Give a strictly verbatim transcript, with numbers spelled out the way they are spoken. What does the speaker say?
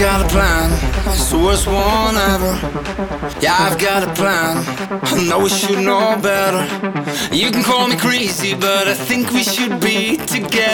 got a plan, it's the worst one ever. Yeah, I've got a plan, I know we should know better. You can call me crazy, but I think we should be together.